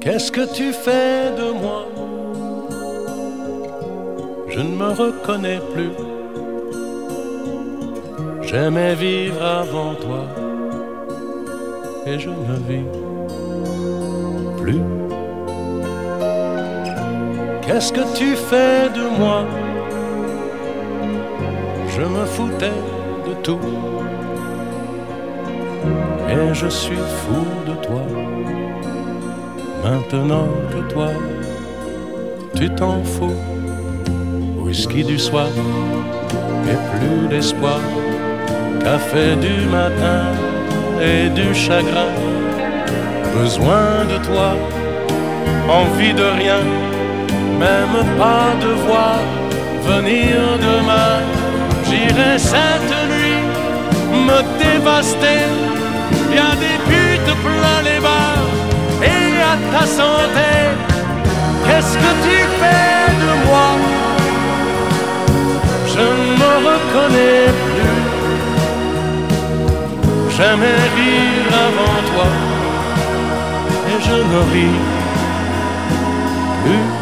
Qu'est-ce que tu fais de moi? Je ne me reconnais plus. J'aimais vivre avant toi et je ne vis plus. Qu'est-ce que tu fais de moi? Je me foutais de tout et je suis fou de toi. Maintenant que toi, tu t'en fous. Whisky du soir et plus d'espoir. Café du matin et du chagrin. Besoin de toi, envie de rien, même pas de voir venir demain. J'irai cette nuit me dévaster. Y a des putes plein les bars et à ta santé. Qu'est-ce que tu fais de moi? Je ne me reconnais plus. J'aimais rire avant toi et je ne ris plus.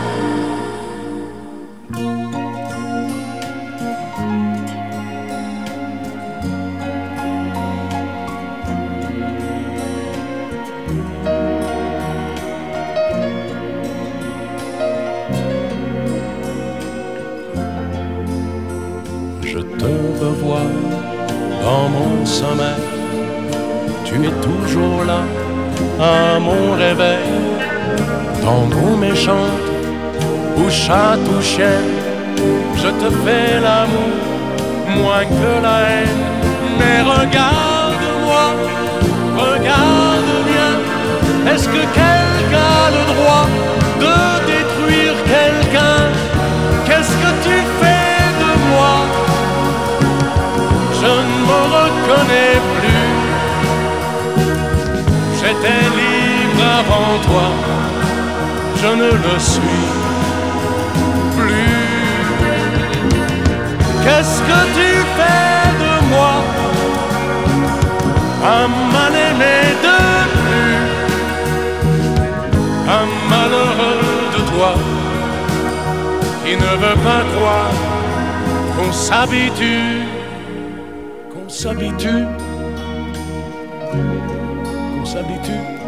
Je te revois dans mon sommeil. Tu es toujours là à mon réveil. Tango méchante ou chat ou chien, je te fais l'amour moins que la haine. Mais regarde-moi, regarde bien. Est-ce que quelqu'un a le droit de détruire quelqu'un? Qu'est-ce que tu fais de moi? Je ne me reconnais plus. J'étais libre avant toi, je ne le suis plus. Qu'est-ce que tu fais de moi? Un mal-aimé de plus, un malheureux de toi qui ne veut pas croire qu'on s'habitue, qu'on s'habitue. S'habitue